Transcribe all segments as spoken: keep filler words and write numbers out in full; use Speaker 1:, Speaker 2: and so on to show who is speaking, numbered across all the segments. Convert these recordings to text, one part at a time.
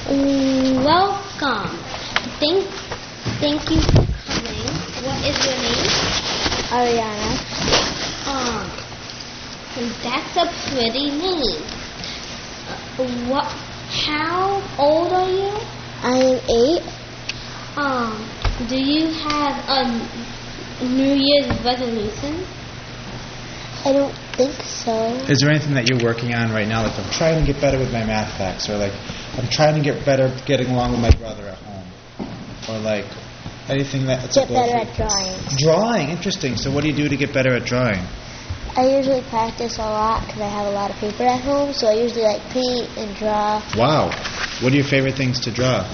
Speaker 1: Welcome. Thank, thank you for coming. What is your name?
Speaker 2: Ariana.
Speaker 1: Um, that's a pretty name. Uh, what? How old are you?
Speaker 2: I am eight.
Speaker 1: Um, do you have a New Year's resolution?
Speaker 2: I don't think so.
Speaker 3: Is there anything that you're working on right now? Like, I'm trying to get better with my math facts, or like, I'm trying to get better getting along with my brother at home, or like, anything that...
Speaker 2: Get better at drawing.
Speaker 3: Drawing, interesting. So what do you do to get better at drawing?
Speaker 2: I usually practice a lot because I have a lot of paper at home, so I usually like paint and draw.
Speaker 3: Wow. What are your favorite things to draw?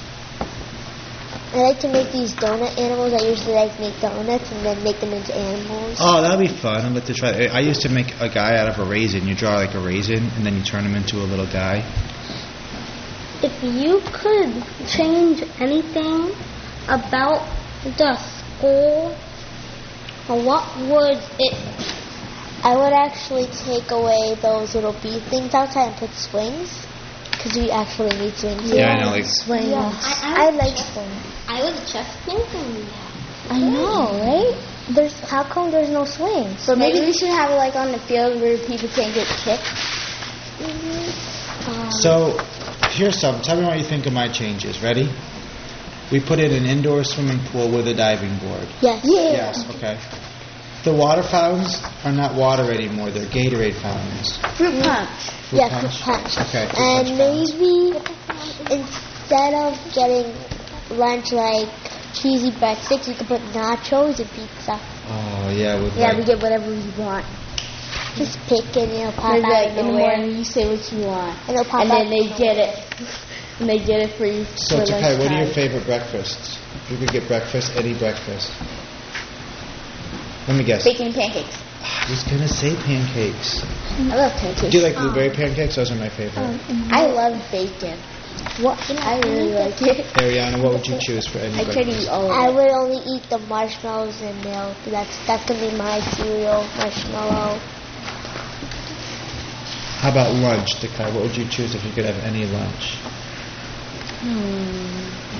Speaker 2: I like to make these donut animals. I usually like to make donuts and then make them into animals.
Speaker 3: Oh, that'd be fun. I'd like to try. I used to make a guy out of a raisin. You draw like a raisin, and then you turn him into a little guy.
Speaker 1: If you could change anything about the school, what would it...
Speaker 2: I would actually take away those little bee things outside and put swings. Because we actually need swings.
Speaker 3: Yeah, yeah, I know. Like
Speaker 2: swings. Yeah.
Speaker 1: I, I,
Speaker 2: I like swings.
Speaker 1: I was just thinking that.
Speaker 2: I know, right? There's how come there's no swings?
Speaker 4: So maybe, maybe we should have it like on the field where people can't get kicked.
Speaker 2: Mm-hmm.
Speaker 3: Um, so, here's some. Tell me what you think of my changes. Ready? We put in an indoor swimming pool with a diving board.
Speaker 2: Yes.
Speaker 4: Yeah.
Speaker 3: Yes. Okay. The water fountains are not water anymore. They're Gatorade fountains.
Speaker 4: Fruit punch.
Speaker 3: Fruit
Speaker 2: yeah,
Speaker 3: punch?
Speaker 2: fruit punch.
Speaker 3: Okay. Fruit
Speaker 2: and
Speaker 3: punch
Speaker 2: maybe instead of getting lunch like cheesy breadsticks, you can put nachos and pizza.
Speaker 3: Oh yeah. With
Speaker 4: yeah,
Speaker 3: like
Speaker 4: we get whatever we want.
Speaker 2: Just pick it and it'll pop
Speaker 4: Maybe
Speaker 2: out
Speaker 4: like
Speaker 2: of
Speaker 4: in the
Speaker 2: nowhere.
Speaker 4: morning you say what you want,
Speaker 2: and, it'll pop
Speaker 4: and
Speaker 2: out
Speaker 4: then they get it. And they get it for you.
Speaker 3: So,
Speaker 4: for
Speaker 3: Takai, what are your
Speaker 4: lunchtime.
Speaker 3: favorite breakfasts? If you could get breakfast, any breakfast. Let me guess.
Speaker 4: Bacon and pancakes.
Speaker 3: I was gonna say pancakes.
Speaker 4: I love pancakes.
Speaker 3: Do you like blueberry pancakes? Those are my favorite.
Speaker 4: Um, I love bacon. What? I really like it.
Speaker 3: Ariana, what would you choose for any
Speaker 4: I try to
Speaker 3: breakfast?
Speaker 4: eat all of
Speaker 2: I
Speaker 4: it.
Speaker 2: would only eat the marshmallows and milk. That's that's gonna be my cereal, marshmallow.
Speaker 3: How about lunch, Takai? What would you choose if you could have any lunch?
Speaker 4: Hmm.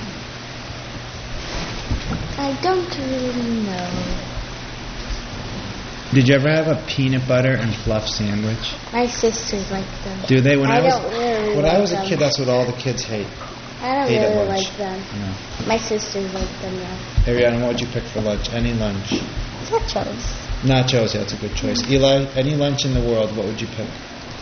Speaker 4: I don't really know.
Speaker 3: Did you ever have a peanut butter and fluff sandwich?
Speaker 4: My sisters like them.
Speaker 3: Do they? When I,
Speaker 4: I
Speaker 3: was
Speaker 4: don't really
Speaker 3: when
Speaker 4: like
Speaker 3: I was a
Speaker 4: them.
Speaker 3: kid, that's what all the kids hate.
Speaker 4: I don't
Speaker 3: Ate at
Speaker 4: really
Speaker 3: lunch.
Speaker 4: like them.
Speaker 3: No.
Speaker 4: My sisters like them, yeah.
Speaker 3: Ariana, what would you pick for lunch? Any lunch?
Speaker 2: Nachos.
Speaker 3: Nachos, yeah, that's a good choice. Eli, any lunch in the world, what would you pick?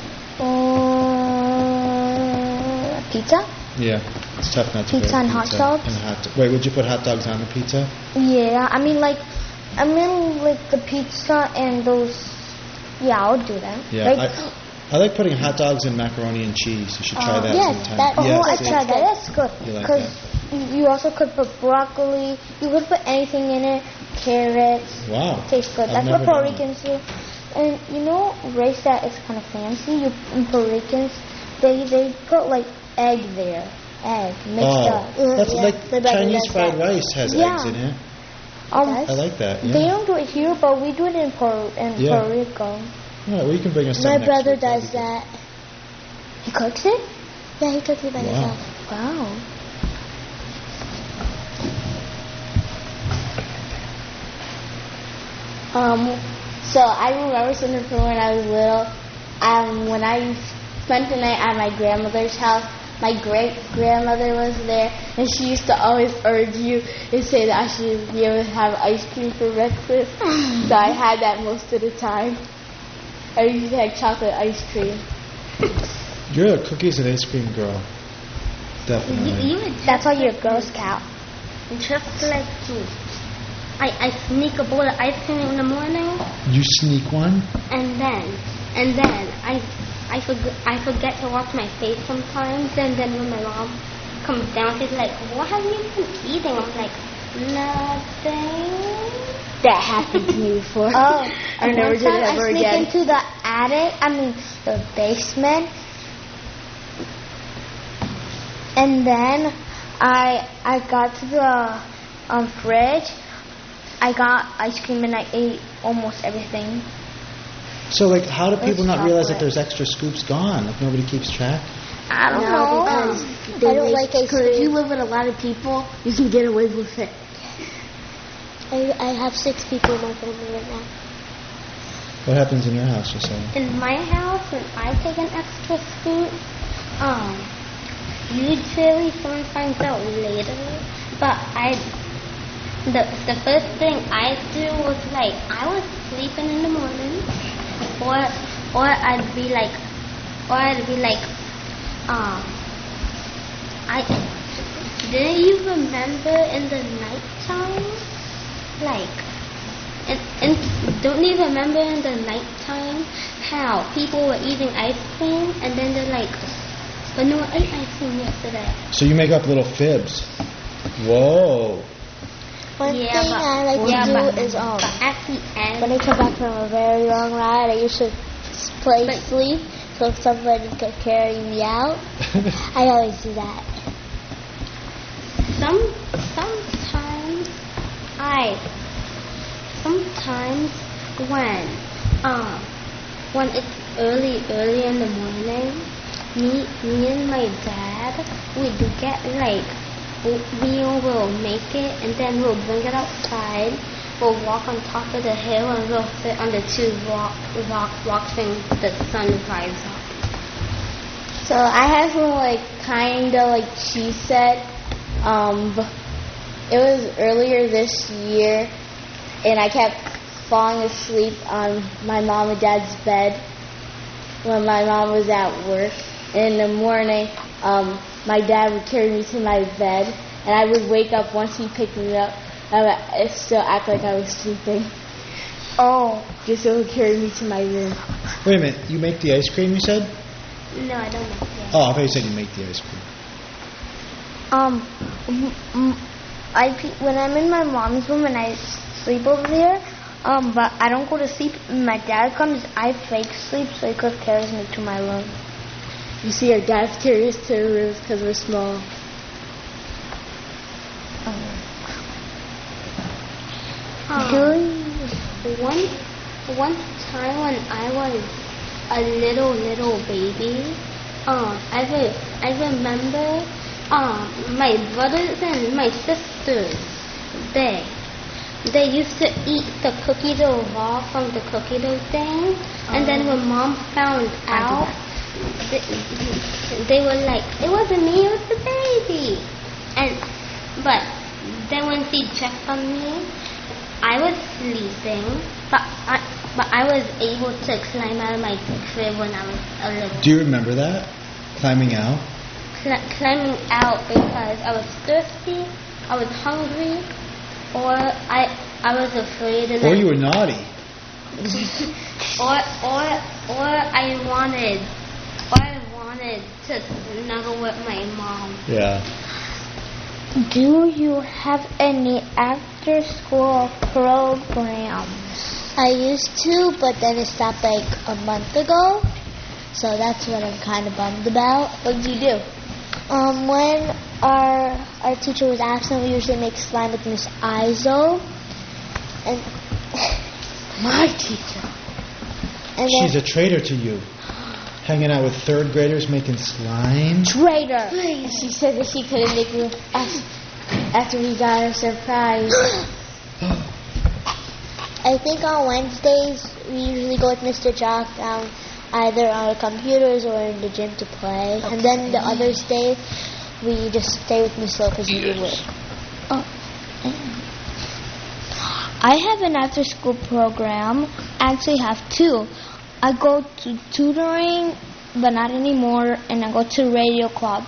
Speaker 2: Uh, pizza?
Speaker 3: Yeah, it's tough not to
Speaker 2: Pizza
Speaker 3: pick
Speaker 2: and hot dogs?
Speaker 3: And hot do- Wait, would you put hot dogs on the pizza?
Speaker 2: Yeah, I mean like, I mean like the pizza and those. Yeah, I'll do that.
Speaker 3: Yeah,
Speaker 2: Like,
Speaker 3: I, I like putting hot dogs and macaroni and cheese. You should try
Speaker 2: uh,
Speaker 3: that
Speaker 2: yes,
Speaker 3: sometime.
Speaker 2: that, oh,
Speaker 3: yes,
Speaker 2: I
Speaker 3: see?
Speaker 2: tried that. That's good.
Speaker 3: You like
Speaker 2: Because you also could put broccoli. You could put anything in it. Carrots.
Speaker 3: Wow.
Speaker 2: Tastes good.
Speaker 3: I've
Speaker 2: That's what
Speaker 3: never
Speaker 2: Puerto
Speaker 3: done that.
Speaker 2: Ricans do. And you know, rice that is kind of fancy. You in Puerto Ricans, they they put like egg there, egg mixed
Speaker 3: Oh,
Speaker 2: up.
Speaker 3: that's
Speaker 2: Yeah.
Speaker 3: like
Speaker 2: My brother
Speaker 3: Chinese
Speaker 2: does
Speaker 3: fried
Speaker 2: that.
Speaker 3: rice has
Speaker 2: Yeah.
Speaker 3: eggs in it.
Speaker 2: Um,
Speaker 3: I like that. Yeah.
Speaker 2: They don't do it here, but we do it in Puerto in
Speaker 3: Yeah.
Speaker 2: Puerto Rico.
Speaker 3: All right, well, you can bring us some
Speaker 2: My
Speaker 3: next
Speaker 2: brother
Speaker 3: week. That'd
Speaker 2: does
Speaker 3: be good.
Speaker 2: that. He cooks it? Yeah, he cooks it by
Speaker 3: Wow.
Speaker 2: himself. Wow.
Speaker 4: Um, so I remember something from when I was little. Um, when I spent the night at my grandmother's house, my great grandmother was there, and she used to always urge you and say that I should be able to have ice cream for breakfast. So I had that most of the time. I usually had chocolate ice cream.
Speaker 3: You're a cookies and ice cream girl. Definitely.
Speaker 2: That's why you're a Girl Scout.
Speaker 1: Just like you. I, I sneak a bowl of ice cream in the morning,
Speaker 3: You sneak one?
Speaker 1: and then, and then I, I forget, I forget to wash my face sometimes, and then when my mom comes down, she's like, "What have you been eating?" I'm like, "Nothing."
Speaker 4: That happened to me before.
Speaker 2: Oh,
Speaker 4: I never
Speaker 2: one
Speaker 4: did
Speaker 2: time
Speaker 4: it ever
Speaker 2: I sneak
Speaker 4: again.
Speaker 2: into the attic, I mean the basement, and then I I got to the um, fridge. I got ice cream and I ate almost everything.
Speaker 3: So, like, how do
Speaker 2: It's
Speaker 3: people not realize that
Speaker 2: chocolate.
Speaker 3: there's extra scoops gone? Like, nobody keeps track?
Speaker 2: I don't
Speaker 4: No,
Speaker 2: know.
Speaker 4: because They
Speaker 2: I don't
Speaker 4: make-
Speaker 2: like ice
Speaker 4: 'cause if you
Speaker 2: cream.
Speaker 4: live with a lot of people, you can get away with it.
Speaker 2: I, I have six people in my family right now.
Speaker 3: What happens in your house, you say?
Speaker 1: In my house, when I take an extra scoop, um, usually someone finds out later, but I, the the first thing I do was like, I was sleeping in the morning, or, or I'd be like, or I'd be like, um, I, didn't you remember in the nighttime, like, And, and don't you remember in the nighttime how people were eating ice cream and then they're like, but no, I ate ice cream yesterday.
Speaker 3: So you make up little fibs. Whoa.
Speaker 2: One
Speaker 1: Yeah,
Speaker 2: thing
Speaker 1: but-
Speaker 2: I like
Speaker 1: yeah,
Speaker 2: to do
Speaker 1: but-
Speaker 2: is um
Speaker 1: But at the end,
Speaker 2: when I come back from a very long ride, I used to s- play
Speaker 1: But-
Speaker 2: sleep so if somebody could carry me out. I always do that.
Speaker 1: some sometimes I sometimes when um when it's early early in the morning, me me and my dad we do get like oatmeal, we'll make it and then we'll bring it outside. We'll walk on top of the hill and we'll sit on the two rock rock watching the sun rise up.
Speaker 4: So I have some like kind of like she said. Um, it was earlier this year, and I kept falling asleep on my mom and dad's bed when my mom was at work. And in the morning, um, my dad would carry me to my bed, and I would wake up once he picked me up. I would still act like I was sleeping,
Speaker 2: Oh,
Speaker 4: just so he would carry me to my room.
Speaker 3: Wait a minute. You make the ice cream, you said?
Speaker 1: No, I don't know. Yeah.
Speaker 3: Oh, I thought you said you make the ice cream.
Speaker 2: um, m- m- I pe- when I'm in my mom's room and I sleep over there, um, but I don't go to sleep. My dad comes, I fake sleep so he could carries me to my room.
Speaker 4: You see, our dads carry us to our rooms because we're small.
Speaker 1: Um,
Speaker 2: Do you?
Speaker 1: One, one time when I was a little, little baby, um, I, re- I remember um, my brothers and my sisters, they, they used to eat the cookie dough raw from the cookie dough thing, and then when mom found out, they, they were like, it wasn't me, it was the baby. And, but then when she checked on me, I was sleeping, but I, but I was able to climb out of my crib when I was a little.
Speaker 3: Do you remember that? Climbing out?
Speaker 1: Cl- climbing out because I was thirsty, I was hungry, or I I was afraid, and
Speaker 3: Or
Speaker 1: I,
Speaker 3: you were naughty?
Speaker 1: or or or I wanted, or I wanted to snuggle with my mom.
Speaker 3: Yeah.
Speaker 2: Do you have any after-school programs? I used to, but then it stopped like a month ago. So that's what I'm kind of bummed about.
Speaker 4: What did you do?
Speaker 2: Um, when our our teacher was absent, we usually make slime with Miss Izo. And
Speaker 4: My teacher.
Speaker 2: and
Speaker 3: She's
Speaker 2: then
Speaker 3: a traitor to you. Hanging out with third graders making slime.
Speaker 2: traitor.
Speaker 4: And she said that she couldn't make me after, after we got a surprise.
Speaker 2: I think on Wednesdays we usually go with Mister Jock down either on our computers or in the gym to play. And then the other days we just stay with Miss Lopez and do it. Oh. I have an after school program. I actually have two. I go to tutoring, but not anymore, and I go to radio club.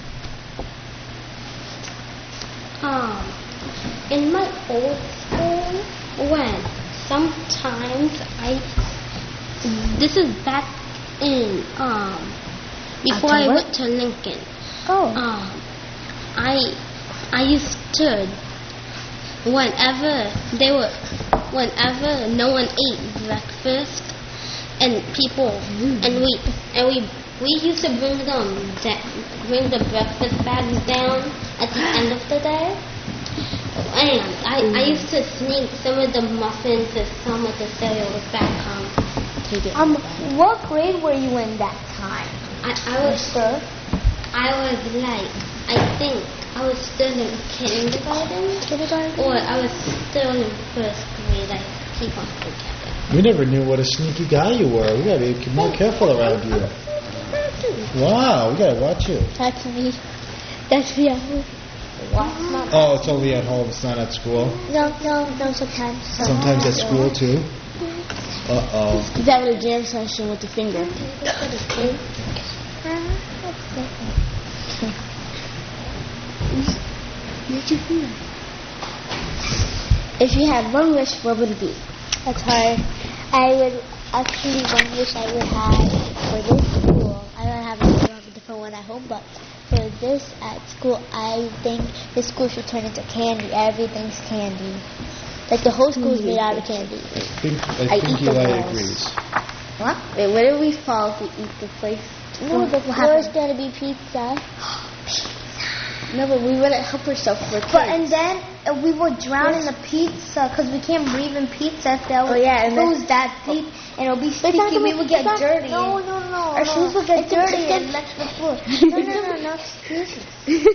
Speaker 1: Um, in my old school, when sometimes I, this is back in um before I
Speaker 2: October?
Speaker 1: went to Lincoln.
Speaker 2: Oh.
Speaker 1: Um, I I used to whenever they were whenever no one ate breakfast and people and we and we we used to bring them da- bring the breakfast bags down at the end of the day. And I, I used to sneak some of the muffins and some of the cereals back home.
Speaker 2: Um, what grade were you in that time?
Speaker 1: I, I was
Speaker 2: Mister?
Speaker 1: I was was like, I think I was still in kindergarten.
Speaker 2: Kindergarten?
Speaker 1: Or I was still in first grade. I keep on forgetting.
Speaker 3: We never knew what a sneaky guy you were. We gotta be more careful around you. Wow, we gotta watch you.
Speaker 2: That's me. That's me.
Speaker 3: Oh, it's only at home. It's not at school.
Speaker 2: No, no, no. Sometimes.
Speaker 3: Sometimes at school too. Uh oh.
Speaker 4: He's having a jam session with the finger. If you had one wish, what would it be?
Speaker 2: That's hard. I would actually one wish I would have for this school. I don't have a, have a different one at home, but for this at school, I think this school should turn into candy. Everything's candy. Like the whole school is made out of candy.
Speaker 3: I think, I
Speaker 4: I
Speaker 3: think
Speaker 4: eat the
Speaker 3: Eli
Speaker 4: walls.
Speaker 3: agrees.
Speaker 4: What? Wait, what if we fall if we eat the place?
Speaker 2: No, the
Speaker 4: What
Speaker 2: floor is
Speaker 4: happened?
Speaker 2: going to be pizza.
Speaker 4: No, but we wouldn't help ourselves for kids.
Speaker 2: But and then uh, we would drown in the pizza because we can't breathe in pizza if that
Speaker 4: Oh, yeah, and then-
Speaker 2: goes that deep and it'll be sticky.
Speaker 4: not
Speaker 2: We
Speaker 4: gonna-
Speaker 2: would get
Speaker 4: it's not-
Speaker 2: dirty.
Speaker 4: no, no, no,
Speaker 2: Our
Speaker 4: no.
Speaker 2: shoes would get
Speaker 4: It's a-
Speaker 2: dirty
Speaker 4: it's a-
Speaker 2: and left the floor. No, no, no, no excuses.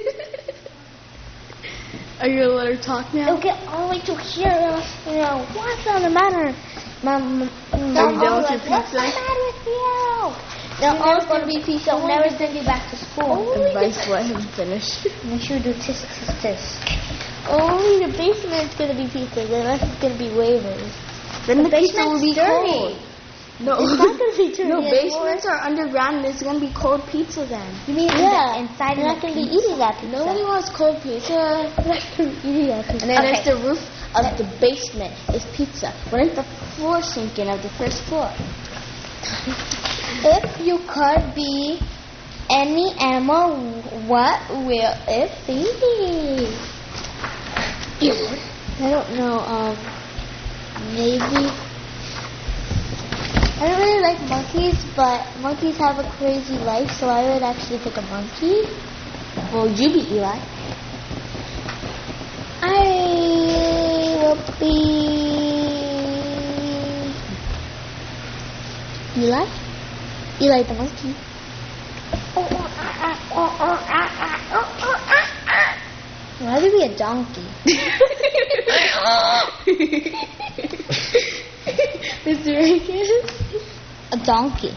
Speaker 4: Are you gonna let her talk now?
Speaker 2: It'll get all the way to here. uh, You know, what's on the matter? Mom, mom,
Speaker 4: Are you done with
Speaker 2: like,
Speaker 4: your
Speaker 2: what's the
Speaker 4: pizza?
Speaker 2: matter with you?
Speaker 4: They're
Speaker 2: You're
Speaker 4: all
Speaker 2: never
Speaker 4: gonna be pizza.
Speaker 2: You'll never send you back to school.
Speaker 4: Advice, let him finish.
Speaker 2: Make sure you do tis, tis, tis.
Speaker 4: Only the basement's gonna be pizza. The rest is gonna be waivers. Then the,
Speaker 2: The
Speaker 4: pizza will be
Speaker 2: basement's
Speaker 4: cold.
Speaker 2: dirty.
Speaker 4: No,
Speaker 2: It's not gonna be dirty.
Speaker 4: No,
Speaker 2: It's
Speaker 4: basements are underground and it's gonna be cold pizza then.
Speaker 2: You mean
Speaker 4: Yeah.
Speaker 2: in the, inside
Speaker 4: You're
Speaker 2: of
Speaker 4: not
Speaker 2: the
Speaker 4: gonna be
Speaker 2: pizza?
Speaker 4: eating that pizza. Nobody wants cold pizza.
Speaker 2: eating that pizza.
Speaker 4: And then
Speaker 2: Okay.
Speaker 4: there's the roof of the basement is pizza. When is the floor sinking of the first floor?
Speaker 2: If you could be any animal, what will it be? I don't know. Um, maybe. I don't really like monkeys, but monkeys have a crazy life, so I would actually pick a monkey.
Speaker 4: Well, you be Eli.
Speaker 2: I will be Eli. Eli the monkey. Why would be a donkey?
Speaker 4: Mister Rankin?
Speaker 2: A donkey.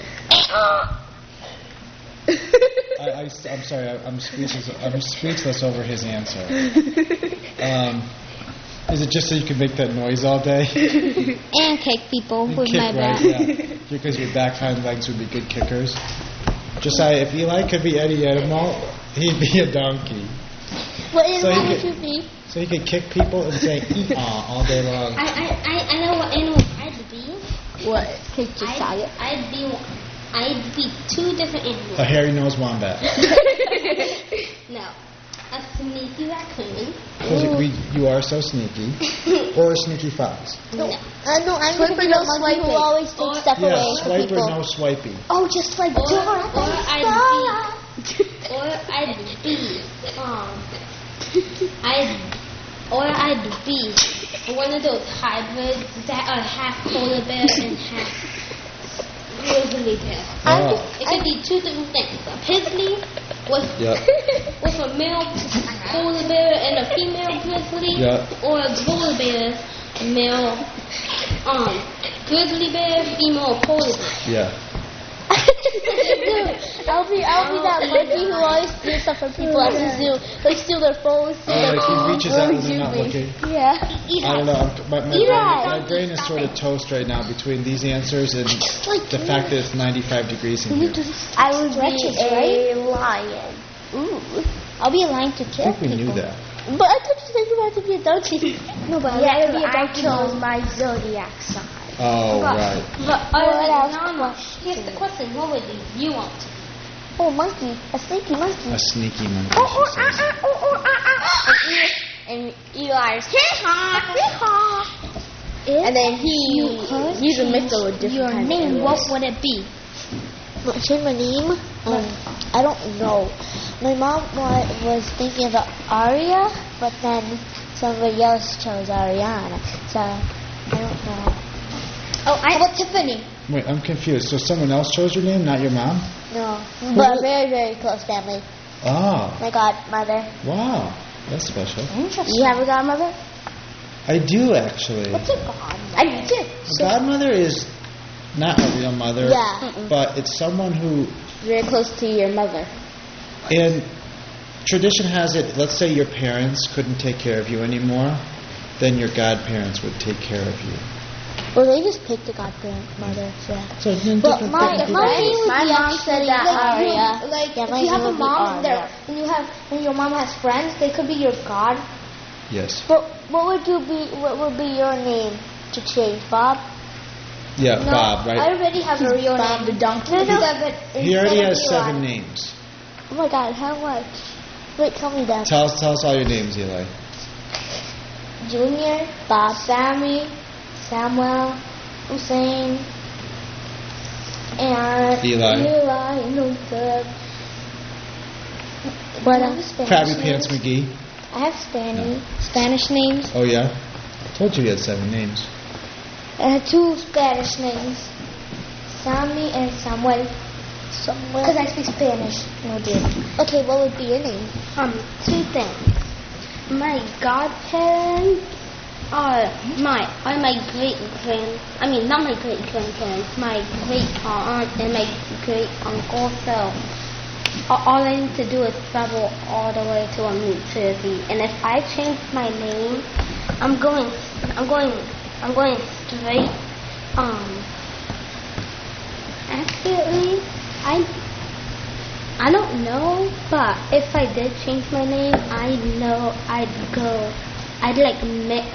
Speaker 3: I, I, am sorry, I, I'm speechless. I'm speechless over his answer. Um, is it just so you can make that noise all day?
Speaker 2: And kick people
Speaker 3: And
Speaker 2: with
Speaker 3: kick,
Speaker 2: my
Speaker 3: right?
Speaker 2: back.
Speaker 3: Yeah, because your back hind legs would be good kickers. Josiah, if Eli could be any animal, he'd be a donkey.
Speaker 2: What
Speaker 3: So
Speaker 2: animal
Speaker 3: you
Speaker 2: would
Speaker 3: could-
Speaker 2: you be?
Speaker 3: So he could kick people and say "ee-aw" all day long.
Speaker 1: I, I, I, I know what animal I'd be.
Speaker 4: What? Kick Josiah.
Speaker 1: I'd, I'd be I'd be two different animals.
Speaker 3: A hairy-nosed wombat.
Speaker 1: No, a sneaky raccoon.
Speaker 3: Because we, you are so sneaky. Or a sneaky fox.
Speaker 1: No.
Speaker 2: Uh, no, I'm
Speaker 4: Swipe
Speaker 2: gonna
Speaker 4: or
Speaker 2: be
Speaker 4: no
Speaker 2: the monkey who
Speaker 4: swiping?
Speaker 2: always takes
Speaker 1: Or-
Speaker 2: stuff
Speaker 3: Yeah,
Speaker 2: away from
Speaker 3: swipe
Speaker 2: people.
Speaker 3: or no swiping.
Speaker 2: Oh, just like
Speaker 1: Or-
Speaker 2: Dora
Speaker 1: or
Speaker 2: the
Speaker 1: I'd
Speaker 2: Explorer.
Speaker 1: Or I'd be um I'd or I'd be one of those hybrids that are half polar bear and half grizzly bear.
Speaker 3: Oh.
Speaker 1: It could be two different things. A grizzly with
Speaker 3: Yep.
Speaker 1: with a male polar bear and a female grizzly,
Speaker 3: Yeah.
Speaker 1: or a polar bear, male um grizzly bear, female polar bear.
Speaker 3: Yeah.
Speaker 2: I'll be I'll be that monkey who always steals stuff from people at the zoo. Like steal their phones, steal
Speaker 3: Oh,
Speaker 2: their
Speaker 3: like he reaches out when they're not
Speaker 2: Really?
Speaker 3: looking.
Speaker 2: Yeah.
Speaker 3: I don't know. I'm, my, my,
Speaker 2: Eli.
Speaker 3: brain, my brain is sort of toast right now between these answers and
Speaker 2: Like
Speaker 3: the fact that it's ninety-five degrees in here.
Speaker 2: I would
Speaker 4: Stretches,
Speaker 2: be a lion.
Speaker 4: Ooh.
Speaker 2: I'll be a lion to
Speaker 3: I
Speaker 2: kill
Speaker 3: think we
Speaker 2: people.
Speaker 3: knew that.
Speaker 4: But I thought you said you wanted to be a donkey.
Speaker 2: No, but
Speaker 4: Yeah,
Speaker 2: I'd rather be a
Speaker 4: I
Speaker 2: donkey
Speaker 4: chose
Speaker 2: than
Speaker 4: my
Speaker 2: zodiac sign.
Speaker 3: Oh, right.
Speaker 1: But
Speaker 2: What
Speaker 1: uh,
Speaker 2: else
Speaker 1: no, no.
Speaker 2: question?
Speaker 1: Here's the question: what would you want?
Speaker 2: Oh, monkey, a sneaky monkey.
Speaker 3: A sneaky monkey,
Speaker 2: Oh,
Speaker 3: she
Speaker 2: oh,
Speaker 3: says.
Speaker 2: ah, ah, oh, oh, ah, ah.
Speaker 4: And Eli's
Speaker 2: If
Speaker 4: and then he
Speaker 2: you could
Speaker 4: he's a
Speaker 2: choose
Speaker 4: mytho with different
Speaker 2: your
Speaker 4: kinds of
Speaker 2: name,
Speaker 4: animals.
Speaker 2: what would it be? What should my name? Um, I don't know. My mom wa- was thinking of Aria, but then somebody else chose Ariana. So I don't know. Oh, I How about Tiffany?
Speaker 3: Wait, I'm confused. So someone else chose your name, not your mom?
Speaker 2: No, but very very close family.
Speaker 3: Ah,
Speaker 4: My godmother.
Speaker 3: wow. That's special.
Speaker 2: Interesting.
Speaker 4: You have a godmother?
Speaker 3: I do, actually.
Speaker 2: What's a god?
Speaker 4: I do too.
Speaker 3: A godmother is not a real mother,
Speaker 4: Yeah.
Speaker 3: but it's someone who,
Speaker 4: Very close to your mother.
Speaker 3: in tradition has it, let's say your parents couldn't take care of you anymore, then your godparents would take care of you.
Speaker 4: Well, they just picked a godmother. Yeah.
Speaker 3: So it's in
Speaker 2: But
Speaker 3: different
Speaker 2: my,
Speaker 3: different
Speaker 2: my
Speaker 3: places.
Speaker 2: name would
Speaker 4: My
Speaker 2: be
Speaker 4: mom
Speaker 2: actually,
Speaker 4: said that
Speaker 2: like, you-
Speaker 4: Aria.
Speaker 2: like
Speaker 4: Yeah,
Speaker 2: if
Speaker 4: my
Speaker 2: you have
Speaker 4: name
Speaker 2: a
Speaker 4: would be
Speaker 2: mom and, they're-
Speaker 4: Aria.
Speaker 2: and you have and your mom has friends, they could be your god.
Speaker 3: Yes.
Speaker 4: But what would you be? What would be your name to change, Bob?
Speaker 3: Yeah,
Speaker 2: No,
Speaker 3: Bob,
Speaker 2: I
Speaker 3: right?
Speaker 2: already have a real
Speaker 4: Bob
Speaker 2: name.
Speaker 4: the donkey.
Speaker 2: No, no. Seven,
Speaker 3: He already
Speaker 2: instead of
Speaker 3: has seven
Speaker 2: Eli.
Speaker 3: names.
Speaker 4: Oh my God, how much? Wait, tell me that.
Speaker 3: Tell us, tell us all your names, Eli.
Speaker 2: Junior, Bob, Sammy, Samuel, Hussein, and
Speaker 3: Eli.
Speaker 2: Eli, and Luther.
Speaker 4: What
Speaker 2: I have
Speaker 4: else?
Speaker 2: Spanish
Speaker 3: Krabby
Speaker 2: names.
Speaker 3: Pants McGee.
Speaker 2: I have Spanish Spanish names.
Speaker 3: Oh, yeah? Told you he had seven names.
Speaker 2: I have two Spanish names, Sammy and Samuel.
Speaker 4: Somewhere.
Speaker 2: Because I speak Spanish. No, dear.
Speaker 4: Okay, what would be your name?
Speaker 1: Um, two things. My godparents are my are my great grand. I mean, not my great grandparents. My great aunt and my great uncle. So a- all I need to do is travel all the way to um, New Jersey. And if I change my name, I'm going. I'm going. I'm going straight. Um. Actually, I. I don't know, but if I did change my name, I know I'd go, I'd like mix.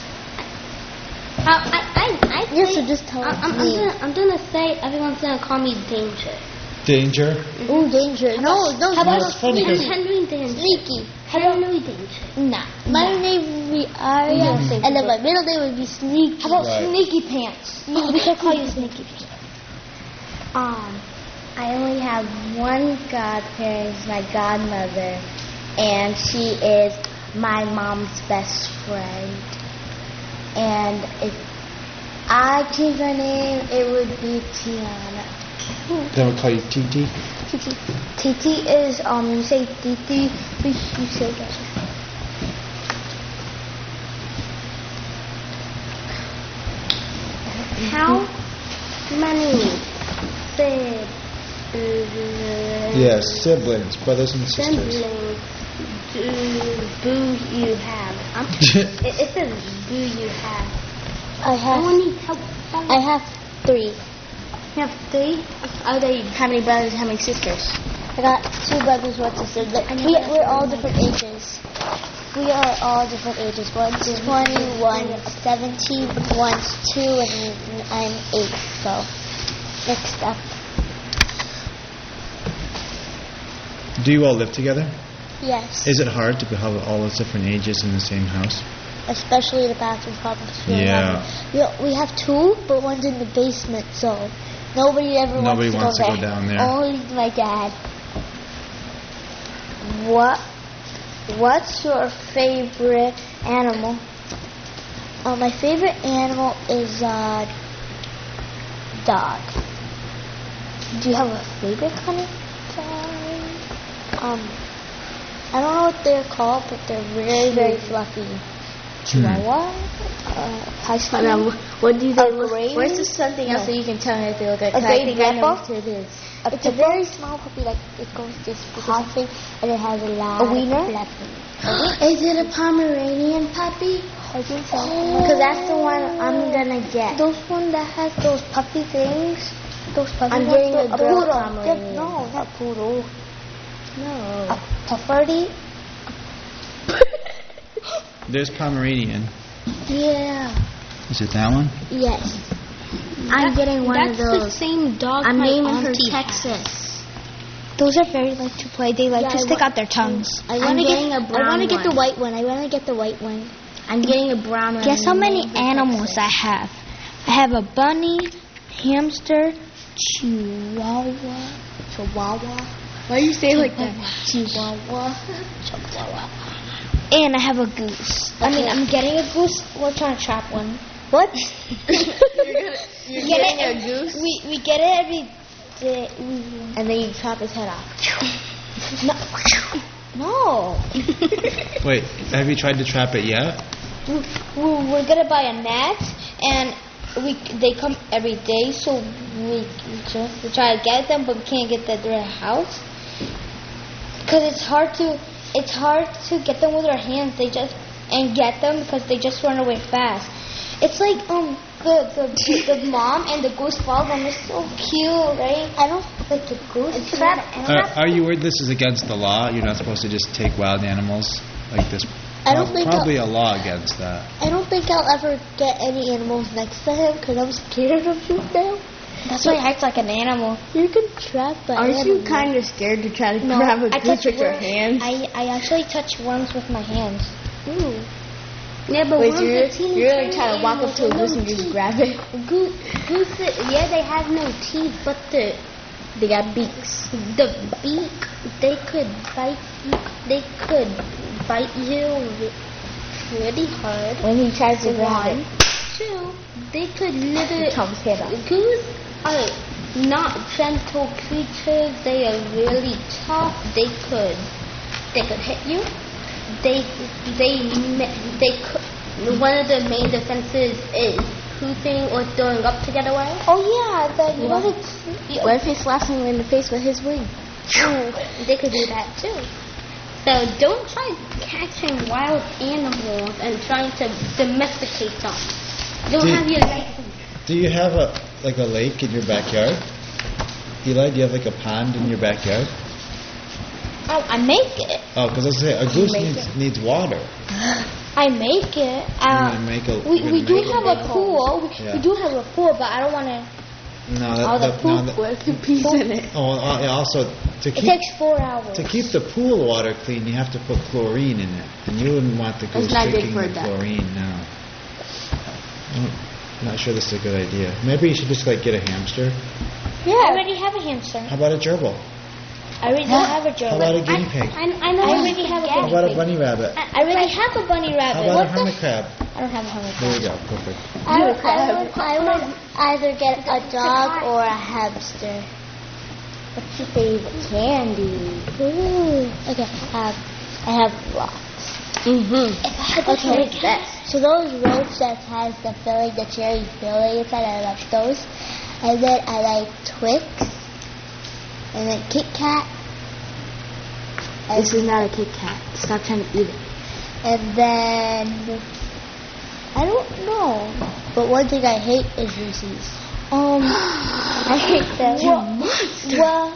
Speaker 1: I, I, I, I
Speaker 4: Yes,
Speaker 1: say-
Speaker 4: so just tell
Speaker 1: I,
Speaker 4: us
Speaker 1: I'm, I'm,
Speaker 4: me.
Speaker 1: gonna, I'm gonna say everyone's gonna call me Danger.
Speaker 3: Danger.
Speaker 4: Ooh, danger. No, no.
Speaker 1: How about
Speaker 3: No, it's funny
Speaker 1: Henry,
Speaker 3: 'cause-
Speaker 1: Henry Danger?
Speaker 4: Sneaky.
Speaker 1: Henry Danger.
Speaker 4: Nah. My name would be Aria,
Speaker 2: No.
Speaker 4: and then my middle name would be Sneaky.
Speaker 2: How about
Speaker 3: Right.
Speaker 2: Sneaky Pants?
Speaker 4: No, we can call you Sneaky Pants.
Speaker 2: Um, I only have one godparent, my godmother, and she is my mom's best friend. And if I change my name, it would be Tiana.
Speaker 3: Then we'll call you T T.
Speaker 2: Titi. Titi is, um, you say Titi, you, you say that.
Speaker 1: How many siblings?
Speaker 3: Yes, siblings, brothers and sisters.
Speaker 1: Siblings do, do you have? Um, it, it says do you have?
Speaker 4: I
Speaker 1: I
Speaker 4: have.
Speaker 1: want need help.
Speaker 4: I have three.
Speaker 1: You have three? Are they?
Speaker 4: How many brothers? How many sisters? I got two brothers, one sister. But we, we're all different ages. We are all different ages. One's twenty, one's seventeen, one's two, and I'm eight. So, mixed up.
Speaker 3: Do you all live together?
Speaker 4: Yes.
Speaker 3: Is it hard to have all those different ages in the same house?
Speaker 4: Especially the bathroom problems. We
Speaker 3: Yeah.
Speaker 4: have, we, we have two, but one's in the basement, so nobody ever
Speaker 3: Nobody
Speaker 4: wants to,
Speaker 3: wants
Speaker 4: go,
Speaker 3: to go
Speaker 4: there.
Speaker 3: down there.
Speaker 4: Only my dad. What? What's your favorite animal? Uh, my favorite animal is uh, dog. Do you have a favorite kind of dog? Um, I don't know what they're called, but they're very, very fluffy. Chihuahua? Uh, husky?
Speaker 2: What do you
Speaker 4: A gray?
Speaker 2: Where's the something else
Speaker 4: No.
Speaker 2: that you can tell me if they look like?
Speaker 4: A
Speaker 2: 'cause I
Speaker 4: gray
Speaker 2: think I know
Speaker 4: leopard?
Speaker 2: what it is.
Speaker 4: A it's a very small puppy, like it goes this coughing, and it has a lot
Speaker 2: A wiener?
Speaker 4: of fluffy.
Speaker 2: Is it a Pomeranian puppy?
Speaker 4: I think so.
Speaker 2: Because that's the one I'm gonna get.
Speaker 4: Those one that has those puppy things. Those puppy
Speaker 2: I'm
Speaker 4: ones,
Speaker 2: getting
Speaker 4: those-
Speaker 2: a girl
Speaker 4: poodle.
Speaker 2: Pomeranian.
Speaker 4: No, not poodle.
Speaker 2: No.
Speaker 4: A pufferty.
Speaker 3: There's Pomeranian.
Speaker 4: Yeah.
Speaker 3: Is it that one?
Speaker 4: Yes.
Speaker 2: I'm getting one of
Speaker 1: That's the
Speaker 2: those.
Speaker 1: same dog
Speaker 2: I'm
Speaker 1: my
Speaker 2: naming her
Speaker 1: auntie has.
Speaker 2: Texas.
Speaker 4: Those are very like to play. They like
Speaker 2: Yeah,
Speaker 4: to
Speaker 2: I
Speaker 4: stick
Speaker 2: wa-
Speaker 4: out their tongues. I
Speaker 2: I'm
Speaker 4: want to
Speaker 2: getting
Speaker 4: get.
Speaker 2: a
Speaker 4: I
Speaker 2: brown
Speaker 4: want to get the
Speaker 2: one.
Speaker 4: white one. I want to get the white one.
Speaker 2: I'm getting a brown one.
Speaker 4: Guess how
Speaker 2: and
Speaker 4: many
Speaker 2: named her
Speaker 4: animals
Speaker 2: Texas.
Speaker 4: I have? I have a bunny, hamster, chihuahua, chihuahua.
Speaker 2: Why do you say it like that?
Speaker 4: Chihuahua, chihuahua. And I have a goose. I mean, I'm getting a goose. We're trying to trap one. What?
Speaker 2: You're
Speaker 4: We get
Speaker 2: getting
Speaker 4: it-
Speaker 2: a goose?
Speaker 4: We we get it every day. We,
Speaker 2: And then you chop his head off. No. No.
Speaker 3: Wait, have you tried to trap it yet?
Speaker 2: We- We're gonna buy a net, and we they come every day, so we just we try to get them, but we can't get them to their house because it's hard to it's hard to get them with our hands. They just and get them because they just run away fast. It's like um the the, the mom and the goose follow them. It's so cute, right? I don't like the goose. It's trap.
Speaker 3: Uh, are you worried this is against the law? You're not supposed to just take wild animals like this?
Speaker 4: I don't think
Speaker 3: Probably
Speaker 4: I'll,
Speaker 3: a law against that.
Speaker 4: I don't think I'll ever get any animals next to him because I'm scared of him now.
Speaker 2: That's why he acts like an animal.
Speaker 4: You can trap the
Speaker 5: Aren't you
Speaker 4: animal.
Speaker 5: kind of scared to try to
Speaker 2: No,
Speaker 5: grab a
Speaker 2: I
Speaker 5: goose
Speaker 2: touch
Speaker 5: with your
Speaker 2: worms.
Speaker 5: hands?
Speaker 2: I I actually touch worms with my hands.
Speaker 4: Ooh.
Speaker 1: Yeah, but
Speaker 5: Wait,
Speaker 1: worms
Speaker 5: so you're,
Speaker 1: are teeny
Speaker 5: you're like
Speaker 1: tiny
Speaker 5: trying to walk up to a
Speaker 1: animals
Speaker 5: goose and
Speaker 1: with
Speaker 5: just
Speaker 1: no
Speaker 5: grab it?
Speaker 1: teeth. Goose, goose, yeah, they have no teeth, but the
Speaker 5: They got beaks.
Speaker 1: the beak, they could bite you. They could bite you re- really hard.
Speaker 5: When he tries to grab
Speaker 1: One,
Speaker 5: it,
Speaker 1: two, they could literally.
Speaker 5: Tom's head off.
Speaker 1: Goose are not gentle creatures. They are really tough. They could, they could hit you. They, they, me- they could. One of the main defenses is pooping or throwing up to get away.
Speaker 2: Oh yeah, the you know the
Speaker 5: What if he slaps him in the face with his wing?
Speaker 1: They could do that too. So don't try catching wild animals and trying to domesticate them. You'll
Speaker 3: Do-
Speaker 1: have your license.
Speaker 3: Do you have a like a lake in your backyard? Eli, do you have like a pond in your backyard?
Speaker 2: Oh, I make it.
Speaker 3: Oh, because I was saying a goose
Speaker 2: make
Speaker 3: needs needs water.
Speaker 2: I make it.
Speaker 3: You're
Speaker 2: Uh,
Speaker 3: gonna make a,
Speaker 2: we
Speaker 3: you're
Speaker 2: we
Speaker 3: gonna
Speaker 2: do
Speaker 3: make
Speaker 2: have a pool. We,
Speaker 3: Yeah.
Speaker 2: we do have a pool, but I don't want to.
Speaker 3: No, that,
Speaker 2: all the
Speaker 3: that, no,
Speaker 2: poop
Speaker 3: that,
Speaker 5: What if he pees in it?
Speaker 3: oh, uh, yeah, also to
Speaker 2: It
Speaker 3: keep
Speaker 2: takes four hours.
Speaker 3: to keep the pool water clean, you have to put chlorine in it, and you wouldn't want the
Speaker 5: That's
Speaker 3: goose
Speaker 5: not good
Speaker 3: drinking
Speaker 5: for
Speaker 3: the
Speaker 5: a duck.
Speaker 3: chlorine. No, I'm not sure this is a good idea. Maybe you should just like get a hamster.
Speaker 2: Yeah, I already have a hamster.
Speaker 3: How about a gerbil?
Speaker 2: I already have a
Speaker 3: How about
Speaker 2: gerbil.
Speaker 3: a guinea pig?
Speaker 1: I, I know.
Speaker 2: I
Speaker 1: what
Speaker 2: already
Speaker 1: you
Speaker 2: have a
Speaker 1: get.
Speaker 3: How about a bunny rabbit?
Speaker 2: I already have a bunny rabbit.
Speaker 3: How about
Speaker 2: What
Speaker 3: a hermit crab?
Speaker 2: the? I don't have a hermit
Speaker 3: There you
Speaker 2: crab.
Speaker 3: go, perfect.
Speaker 4: I would, I, would, I would either get a dog or a hamster.
Speaker 5: What's your favorite candy?
Speaker 4: Ooh. Okay, I have, I have rocks.
Speaker 5: Mm-hmm.
Speaker 2: If I had to
Speaker 4: Okay,
Speaker 2: pick-
Speaker 4: so those ropes that has the filling, the cherry filling inside, I like those. And then I like Twix. And then Kit Kat. And,
Speaker 5: This is not a Kit Kat. Stop trying to eat it.
Speaker 4: and then I don't know. But one thing I hate is Reese's.
Speaker 2: Um,
Speaker 4: I hate them.
Speaker 2: well,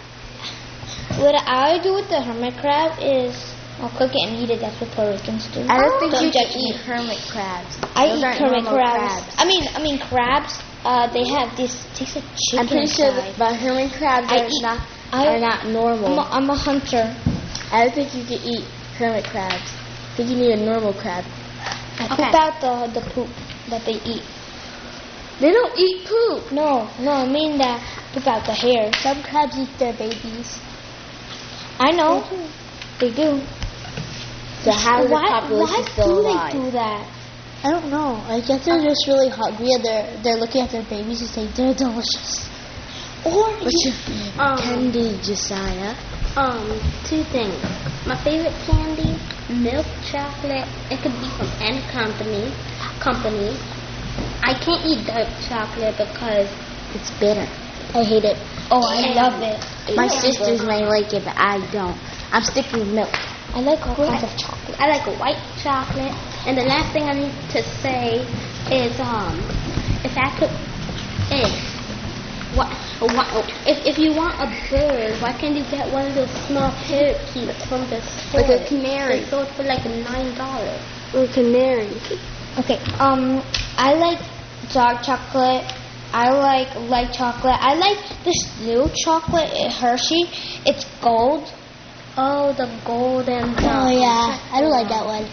Speaker 2: what I do with the hermit crab is I'll cook it and eat it. That's what Puerto Ricans do.
Speaker 5: I don't think
Speaker 2: Don't
Speaker 5: you
Speaker 2: judge
Speaker 5: can
Speaker 2: me.
Speaker 5: eat hermit crabs.
Speaker 2: I
Speaker 5: Those
Speaker 2: eat
Speaker 5: aren't
Speaker 2: hermit
Speaker 5: normal
Speaker 2: crabs. I mean, I mean crabs. Uh, they have this tastes like chicken
Speaker 5: I'm pretty sure
Speaker 2: inside.
Speaker 5: that the hermit crabs
Speaker 2: I
Speaker 5: are
Speaker 2: eat-
Speaker 5: not
Speaker 2: I-
Speaker 5: are not normal.
Speaker 2: I'm a, I'm a hunter.
Speaker 5: I don't think you can eat hermit crabs. I think you need a normal crab.
Speaker 2: I
Speaker 1: Okay.
Speaker 2: poop out the the poop that they eat.
Speaker 5: They don't eat poop.
Speaker 2: No, no, I mean that poop out the hair.
Speaker 4: Some crabs eat their babies.
Speaker 2: I know they do.
Speaker 5: So how is the
Speaker 2: why
Speaker 5: population
Speaker 2: why
Speaker 5: still
Speaker 2: do
Speaker 5: alive?
Speaker 2: they do that?
Speaker 4: I don't know. I guess they're just really hungry and they're they're looking at their babies and saying they're delicious.
Speaker 2: Or
Speaker 5: What's
Speaker 2: you,
Speaker 5: your
Speaker 1: Um,
Speaker 5: candy, Josiah?
Speaker 1: Um, two things. My favorite candy, milk chocolate. It could be from any company. Company. I can't eat dark chocolate because
Speaker 5: It's bitter.
Speaker 4: I hate it.
Speaker 2: oh, I love it.
Speaker 5: My
Speaker 1: Yeah.
Speaker 5: sisters may like it, but I don't. I'm sticking with milk.
Speaker 2: I like all kinds of chocolate.
Speaker 1: I like white chocolate. And the last thing I need to say is, um, if I could, if what, what if if you want a bird, why can't you get one of those small parakeets from the store?
Speaker 5: Like a canary.
Speaker 1: They sold for like nine dollars.
Speaker 5: Or canary.
Speaker 2: Okay, um, I like dark chocolate. I like light chocolate. I like this new chocolate at Hershey. It's gold.
Speaker 1: Oh, the golden.
Speaker 4: Oh yeah, I don't like that one.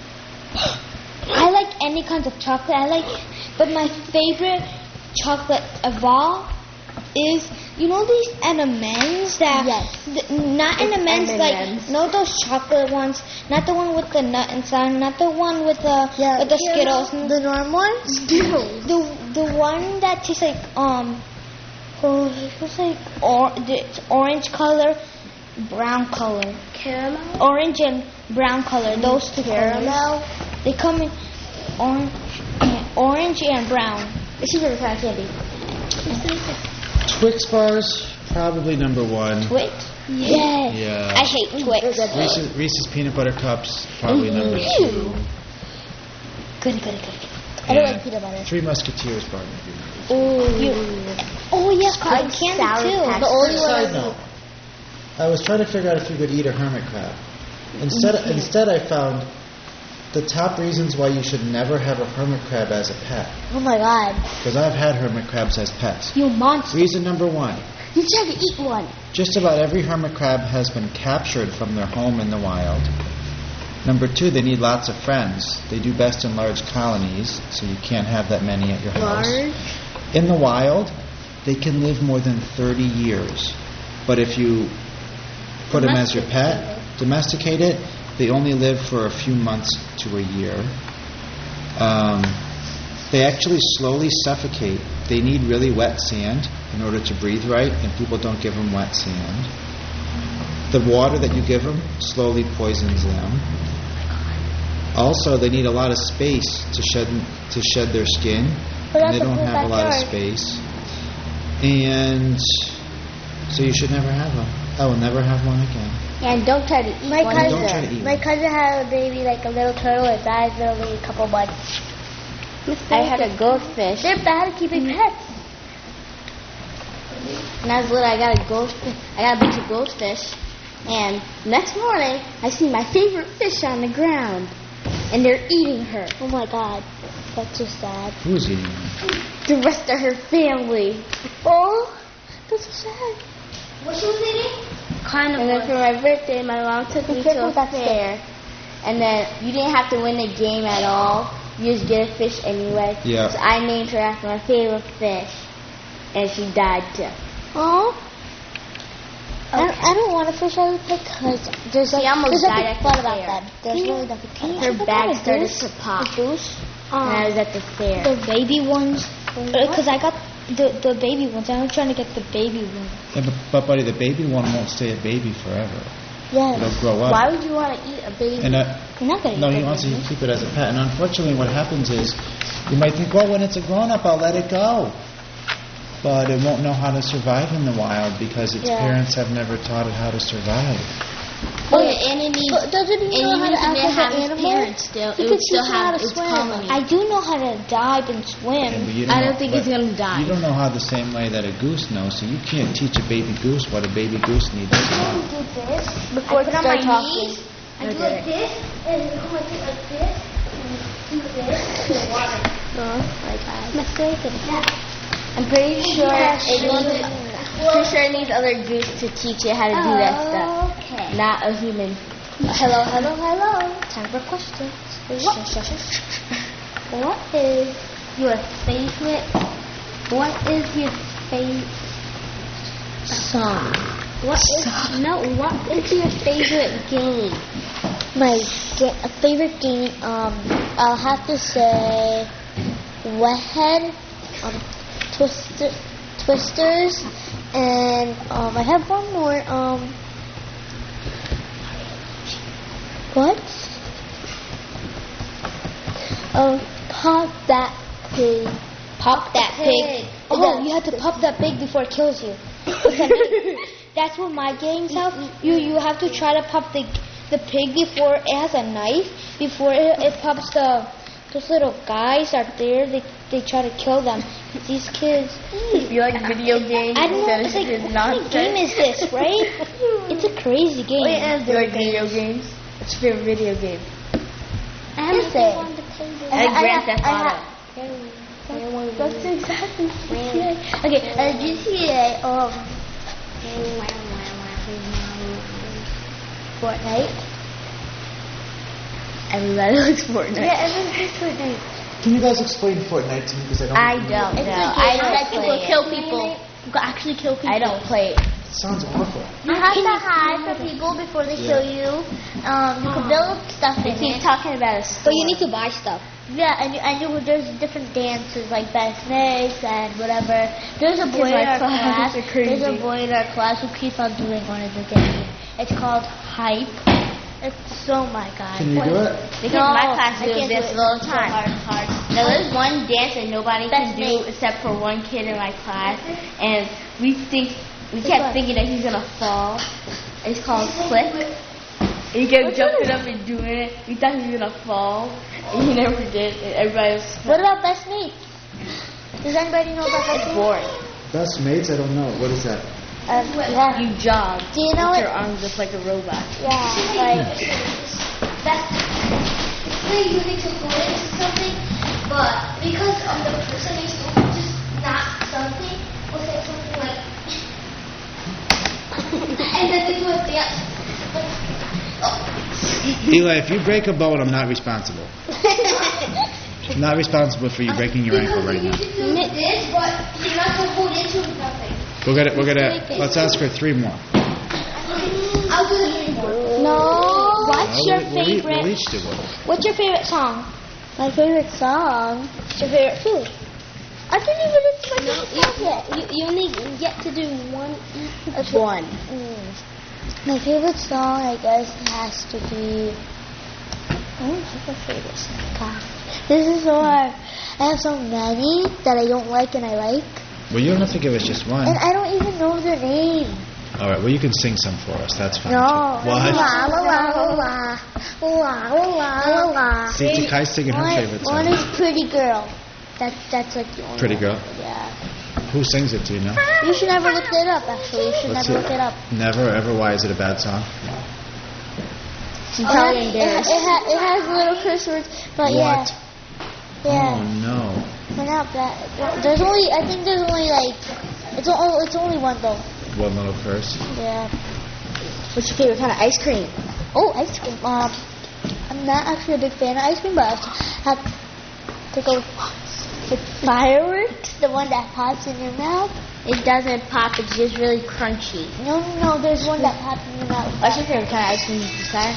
Speaker 2: I like any kinds of chocolate. I like, but my favorite chocolate of all is, you know, these M and M's that
Speaker 4: Yes.
Speaker 2: th- not M and M's
Speaker 5: M and
Speaker 2: like
Speaker 5: M's.
Speaker 2: no those chocolate ones, not the one with the nut inside, not the one with the
Speaker 4: Yeah,
Speaker 2: with the
Speaker 4: yeah,
Speaker 2: Skittles.
Speaker 4: The normal ones.
Speaker 2: The the one that tastes like um, oh, it was like or it's orange color, brown color.
Speaker 1: Caramel?
Speaker 2: Orange and brown color. Those two
Speaker 4: Caramel?
Speaker 2: colors. They come in orange, orange and brown.
Speaker 4: What's your favorite kind of candy?
Speaker 3: Twix bars, probably number one.
Speaker 2: Twix? Yes.
Speaker 3: Yeah.
Speaker 2: I hate Twix.
Speaker 3: Reese's, Reese's peanut butter cups, probably number two.
Speaker 2: Good, good, good.
Speaker 4: I don't
Speaker 3: And
Speaker 4: like peanut butter.
Speaker 3: Three Musketeers bar maybe.
Speaker 2: You, oh, yes, cotton candy
Speaker 4: Sour
Speaker 2: too.
Speaker 4: Patch.
Speaker 2: The only one
Speaker 3: Side note, I was trying to figure out if you could eat a hermit crab. Instead, instead I found the top reasons why you should never have a hermit crab as a pet.
Speaker 4: Oh my god.
Speaker 3: Because I've had hermit crabs as pets.
Speaker 2: You monster.
Speaker 3: Reason number one,
Speaker 4: You tried to eat one.
Speaker 3: just about every hermit crab has been captured from their home in the wild. Number two, they need lots of friends. They do best in large colonies, so you can't have that many at your house. In the wild, they can live more than thirty years. But if you put them as your pet, domesticate it, they only live for a few months to a year. Um, they actually slowly suffocate. They need really wet sand in order to breathe right, and people don't give them wet sand. The water that you give them slowly poisons them. Also, they need a lot of space to shed to shed their skin,
Speaker 2: But
Speaker 3: and they
Speaker 2: that's a
Speaker 3: don't
Speaker 2: good
Speaker 3: have a lot of
Speaker 2: backyard.
Speaker 3: space. And so you should never have them. I will never have one again.
Speaker 4: And don't try to eat
Speaker 2: My
Speaker 4: one.
Speaker 3: cousin- Don't try
Speaker 4: either.
Speaker 3: to eat
Speaker 2: My
Speaker 3: one.
Speaker 2: cousin had a baby, like a little turtle. It died literally a couple months.
Speaker 4: I had a goldfish.
Speaker 2: They're bad at keeping pets.
Speaker 4: When I was little, I got a goldfish. I got a bunch of goldfish. And next morning, I see my favorite fish on the ground, and they're eating her.
Speaker 2: Oh my god, that's so sad.
Speaker 3: Who is eating them?
Speaker 4: The rest of her family.
Speaker 2: Oh, that's so sad.
Speaker 1: What she was eating? Kind of
Speaker 4: And then
Speaker 1: was.
Speaker 4: for my birthday, my mom took me to
Speaker 2: careful
Speaker 4: a
Speaker 2: with that
Speaker 4: fair. And then you didn't have to win the game at all. You just get a fish anyway.
Speaker 3: Yeah.
Speaker 4: So I named her after my favorite fish, and she died too.
Speaker 2: Oh. I, don't, I don't want to fish out because there's like,
Speaker 4: She almost
Speaker 2: there's
Speaker 4: died
Speaker 2: nothing
Speaker 4: at
Speaker 2: fun
Speaker 4: the
Speaker 2: about
Speaker 4: fair.
Speaker 2: them. There's really nothing fun.
Speaker 4: Her bag started to pop.
Speaker 2: The goose?
Speaker 4: When I was at the fair.
Speaker 2: The baby ones? Because I got the, the baby ones. I'm trying to get the baby ones.
Speaker 3: Yeah, but, but buddy, the baby one won't stay a baby forever.
Speaker 2: Yes.
Speaker 3: It'll grow up.
Speaker 4: Why would you want to eat a baby?
Speaker 3: And uh,
Speaker 2: You're not going to
Speaker 3: no,
Speaker 2: eat
Speaker 3: he
Speaker 2: the
Speaker 3: wants to
Speaker 2: baby.
Speaker 3: keep it as a pet. And unfortunately, what happens is, you might think, well, when it's a grown-up, I'll let it go. But it won't know how to survive in the wild because its
Speaker 2: Yeah.
Speaker 3: parents have never taught it how to survive.
Speaker 4: Oh, yeah, and it needs.
Speaker 2: But doesn't it
Speaker 4: and
Speaker 2: know
Speaker 4: even
Speaker 2: how
Speaker 4: if
Speaker 2: to
Speaker 4: it
Speaker 2: act
Speaker 4: didn't
Speaker 2: like
Speaker 4: have
Speaker 2: an
Speaker 4: its
Speaker 2: animal?
Speaker 4: parents still,
Speaker 2: You
Speaker 4: it
Speaker 2: could
Speaker 4: would still
Speaker 2: teach it how
Speaker 4: have
Speaker 2: to
Speaker 4: its
Speaker 2: swim.
Speaker 4: colony.
Speaker 2: I do know how to dive and swim.
Speaker 3: And you
Speaker 4: I don't
Speaker 3: know-
Speaker 4: think
Speaker 3: but
Speaker 4: it's gonna die.
Speaker 3: You don't know how the same way that a goose knows, so you can't teach a baby goose what a baby goose needs to know.
Speaker 2: do this
Speaker 4: Before
Speaker 2: I put
Speaker 4: it
Speaker 2: on my
Speaker 4: starts talking.
Speaker 2: knees. I
Speaker 4: No,
Speaker 2: do
Speaker 4: did
Speaker 2: like
Speaker 4: it.
Speaker 2: this, and then come like like this, and do this to the water.
Speaker 4: Oh my god.
Speaker 2: That's very good.
Speaker 4: I'm pretty sure
Speaker 2: Yeah,
Speaker 4: it
Speaker 2: sure.
Speaker 4: needs. Pretty sure it needs other goose to teach it how to do that stuff.
Speaker 2: Okay.
Speaker 4: Not a human.
Speaker 2: Hello, hello, hello. Time for questions. What?
Speaker 1: What is your favorite? What is your favorite
Speaker 4: Song.
Speaker 1: What is no? What is your favorite game?
Speaker 2: My ga- uh, favorite game, um, I'll have to say Wet um, Twister, Twisters, and um, I have one more. Um, what? Um, pop that pig. Pop that pig. Oh, you have to pop that pig before it kills you. That's what my games have. You you have to try to pop the the pig before it has a knife. Before it, it pops the those little guys are there. They they try to kill them. These kids.
Speaker 4: You like video games
Speaker 2: I don't know.
Speaker 4: instead
Speaker 2: It's
Speaker 4: of
Speaker 2: like
Speaker 4: just
Speaker 2: what kind of
Speaker 4: nonsense?
Speaker 2: game is this, right? It's a crazy game.
Speaker 4: You like video games? What's your favorite video game?
Speaker 1: I have
Speaker 2: Yes,
Speaker 1: a
Speaker 2: eh.
Speaker 1: on the table.
Speaker 4: I like Grand Theft
Speaker 2: I
Speaker 4: Auto.
Speaker 2: have- That's exactly G T A. Okay, uh, G T A. Um, Fortnite.
Speaker 4: Everybody likes Fortnite.
Speaker 2: Yeah, everyone plays Fortnite.
Speaker 3: Can you guys explain Fortnite to me? Because I don't.
Speaker 4: I don't
Speaker 2: It's
Speaker 4: know.
Speaker 2: a
Speaker 4: I
Speaker 2: game
Speaker 4: don't
Speaker 2: that
Speaker 4: play
Speaker 2: people
Speaker 4: it.
Speaker 2: kill people. You can actually kill people.
Speaker 4: I don't play it.
Speaker 3: It sounds awful.
Speaker 2: You have to hide from people before they
Speaker 3: Yeah.
Speaker 2: kill you. Um, you can build stuff
Speaker 4: They
Speaker 2: in
Speaker 4: keep
Speaker 2: it.
Speaker 4: talking about a store.
Speaker 2: But you need to buy stuff. Yeah, and you, and you, there's different dances like best snakes and whatever. There's a boy in
Speaker 4: my
Speaker 2: our
Speaker 4: class
Speaker 2: class.
Speaker 4: are crazy.
Speaker 2: There's a boy in our class who keeps on doing one of the dances. It's called Hype. It's so my god.
Speaker 3: Can you do it?
Speaker 4: Because
Speaker 2: No,
Speaker 4: my class
Speaker 2: I
Speaker 4: does
Speaker 2: can't do
Speaker 4: this
Speaker 2: it.
Speaker 4: all the
Speaker 2: It's so
Speaker 4: time.
Speaker 2: hard, hard.
Speaker 4: Now there's one dance that nobody
Speaker 2: That's
Speaker 4: can do
Speaker 2: me.
Speaker 4: except for one kid in my class, and we think we
Speaker 2: Which
Speaker 4: kept
Speaker 2: one?
Speaker 4: thinking that he's gonna fall. It's called Click. And he kept jumping up and doing it. We thought he was gonna fall, and he never did. And everybody was
Speaker 2: What about Best Mates? Does anybody know about Best
Speaker 4: it's
Speaker 2: Mates?
Speaker 4: boring.
Speaker 3: Best mates? I don't know. What is that?
Speaker 2: Uh, yeah.
Speaker 4: You jog.
Speaker 2: Do you know
Speaker 4: with
Speaker 2: it?
Speaker 4: your arms just like a robot.
Speaker 2: Yeah, like
Speaker 1: That's it's really unique to put into something, but because of the person is just not something, we'll say something like, and then they do a dance.
Speaker 3: Eli, if you break a bone, I'm not responsible. I'm not responsible for you breaking your ankle right now.
Speaker 1: You can do this, but you're not going to hold into nothing.
Speaker 3: We're gonna, we're gonna, let's ask for three more.
Speaker 1: I'll do the three more.
Speaker 2: no. What's
Speaker 3: No,
Speaker 2: your
Speaker 3: we'll, we'll, each-
Speaker 2: favorite?
Speaker 3: we'll each do one.
Speaker 2: What's your favorite song?
Speaker 4: My favorite song.
Speaker 2: What's your favorite food? I didn't even listen to my favorite song yet.
Speaker 1: You, you only get to do one.
Speaker 4: One.
Speaker 2: Mm. My favorite song, I guess, has to be. I don't have a favorite song. God. This is so hard. I have so many that I don't like and I like,
Speaker 3: Well, you don't have to give us just one.
Speaker 2: and I don't even know their name.
Speaker 3: All right. Well, you can sing some for us. That's fine.
Speaker 2: No.
Speaker 3: too. What?
Speaker 2: La la la la la la la la la.
Speaker 3: See, Takai's singing her
Speaker 2: One,
Speaker 3: favorite
Speaker 2: one
Speaker 3: song.
Speaker 2: is Pretty Girl. That that's like the only
Speaker 3: Pretty
Speaker 2: one.
Speaker 3: Girl?
Speaker 2: Yeah.
Speaker 3: Who sings it? Do you know?
Speaker 2: You should never look it up. Actually, you should
Speaker 3: Let's
Speaker 2: never
Speaker 3: see.
Speaker 2: look it up.
Speaker 3: Never, ever. Why is it a bad song?
Speaker 4: She's
Speaker 2: Oh,
Speaker 4: probably
Speaker 2: it, it,
Speaker 4: embarrassed.
Speaker 2: it, ha- it has little curse words, but yeah,
Speaker 3: What?
Speaker 2: yeah,
Speaker 3: Oh no.
Speaker 2: we're not bad. There's only, I think there's only like, it's only, it's only one though.
Speaker 3: One little curse.
Speaker 2: Yeah.
Speaker 4: What's your favorite kind of ice cream?
Speaker 2: Oh, ice cream. Um, I'm not actually a big fan of ice cream, but I have to go with fireworks, the one that pops in your mouth.
Speaker 4: It doesn't pop. It's just really crunchy.
Speaker 2: No, no, no. There's one that pops in your mouth.
Speaker 4: What's your favorite kind of ice cream, Desire?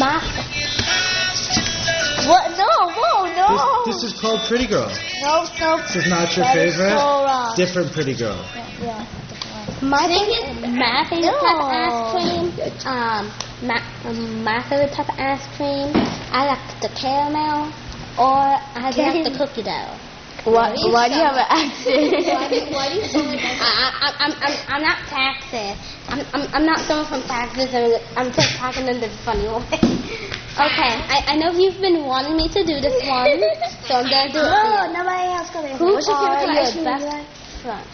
Speaker 2: Math. What? No, whoa, no.
Speaker 3: This, this is called Pretty Girl.
Speaker 2: no, no.
Speaker 3: This is not your
Speaker 2: That is
Speaker 3: favorite.
Speaker 2: so wrong.
Speaker 3: Different Pretty Girl.
Speaker 2: Yeah.
Speaker 1: My favorite, my favorite type of ice
Speaker 2: No.
Speaker 1: cream, um, my, um, my favorite type of ice cream, I like the caramel, or I like the cookie dough.
Speaker 4: Why, why do you have an accent?
Speaker 1: Why do you sound like I, I, I'm, I'm, I'm not Texas. I'm, I'm, I'm not someone from Texas, and I'm just talking in this funny way. Okay, I, I know you've been wanting me to do this one, so I'm gonna do it.
Speaker 2: No, nobody else got it.
Speaker 1: Who
Speaker 2: What's your
Speaker 1: are
Speaker 2: favorite
Speaker 1: your
Speaker 2: ice cream?
Speaker 1: best friends?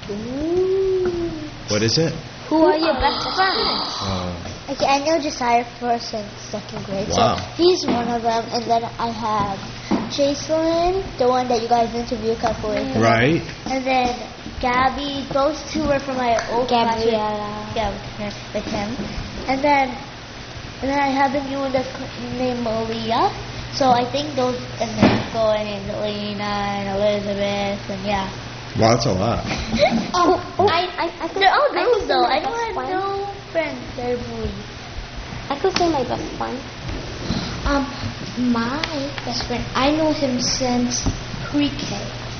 Speaker 3: What is it?
Speaker 1: Who are your best friends?
Speaker 3: Oh.
Speaker 2: Okay, I know Josiah first and second grade,
Speaker 3: Wow.
Speaker 2: so he's one of them. And then I have Jacelyn, the one that you guys interviewed a couple weeks ago.
Speaker 3: Right.
Speaker 2: And then Gabby. Those two were from my old class with-
Speaker 4: Gabriella.
Speaker 2: Yeah, with him, with him. And then, and then I have the new one that's named Malia. So I think those, and then go and Lena and Elizabeth, and yeah.
Speaker 3: Wow, that's a lot.
Speaker 1: Oh, I, I, I could,
Speaker 2: They're all
Speaker 1: I
Speaker 2: girls
Speaker 1: could
Speaker 2: though.
Speaker 1: say
Speaker 2: I
Speaker 1: my
Speaker 2: don't
Speaker 1: best
Speaker 2: have
Speaker 1: friend.
Speaker 2: no friends. They're boys.
Speaker 1: I could say my best friend.
Speaker 2: Um, my best friend, I know him since pre-K.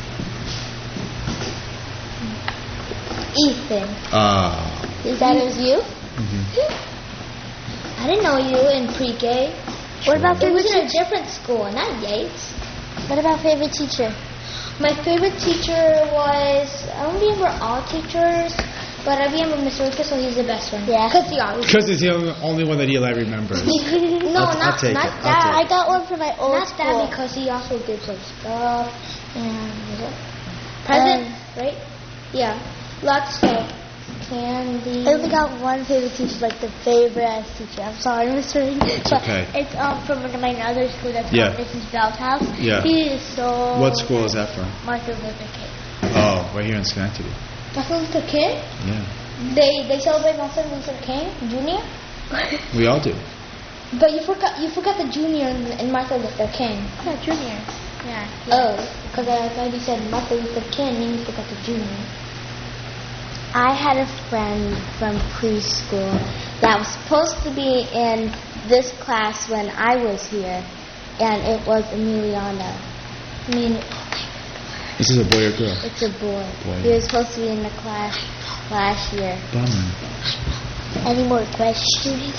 Speaker 2: Ethan.
Speaker 3: Ah.
Speaker 1: Is that was you?
Speaker 3: Mm-hmm.
Speaker 2: I didn't know you in pre-K. What about
Speaker 3: It
Speaker 2: favorite
Speaker 1: was in a
Speaker 2: teacher? different school, not Yates. What about favorite teacher? My favorite teacher was, I don't remember all teachers, but I remember Mister Lucas, so he's the best one. Yeah. Because he always.
Speaker 3: Because it's the only, only one that Eli remembers.
Speaker 2: No,
Speaker 3: I'll- I'll
Speaker 2: not,
Speaker 3: take
Speaker 2: not
Speaker 3: it. I'll
Speaker 2: that.
Speaker 3: take
Speaker 2: I
Speaker 3: it.
Speaker 2: got one from my old
Speaker 1: Not
Speaker 2: school.
Speaker 1: that
Speaker 2: because he also gives us stuff and present, right? Yeah, lots of candy. I only got one favorite teacher, like the favorite teacher. I'm sorry, Mister It's
Speaker 3: okay.
Speaker 2: It's um from my another school that's
Speaker 3: Yeah.
Speaker 2: called Missus Bell's house.
Speaker 3: Yeah.
Speaker 2: He is so.
Speaker 3: What school is that from?
Speaker 2: Martin Luther King.
Speaker 3: Oh, right here in Schenectady.
Speaker 2: Martin Luther King.
Speaker 3: Yeah.
Speaker 2: They they celebrate Martin Luther King Junior
Speaker 3: We all do.
Speaker 2: But you forgot you forgot the junior in, in Martin Luther King. Yeah, junior. Yeah. Oh, because I thought you said Martin Luther King, and you forgot the junior.
Speaker 4: I had a friend from preschool that was supposed to be in this class when I was here, and it was Emiliano.
Speaker 2: I mean,
Speaker 3: This is a boy or girl?
Speaker 4: It's a boy.
Speaker 3: Boy.
Speaker 4: He was supposed to be in the class last year.
Speaker 3: Bummer.
Speaker 2: Any more questions?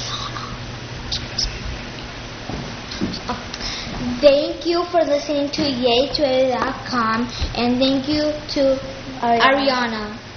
Speaker 2: Thank you for listening to Yay Twitter dot com, and thank you to
Speaker 4: Ariana.
Speaker 2: Ariana.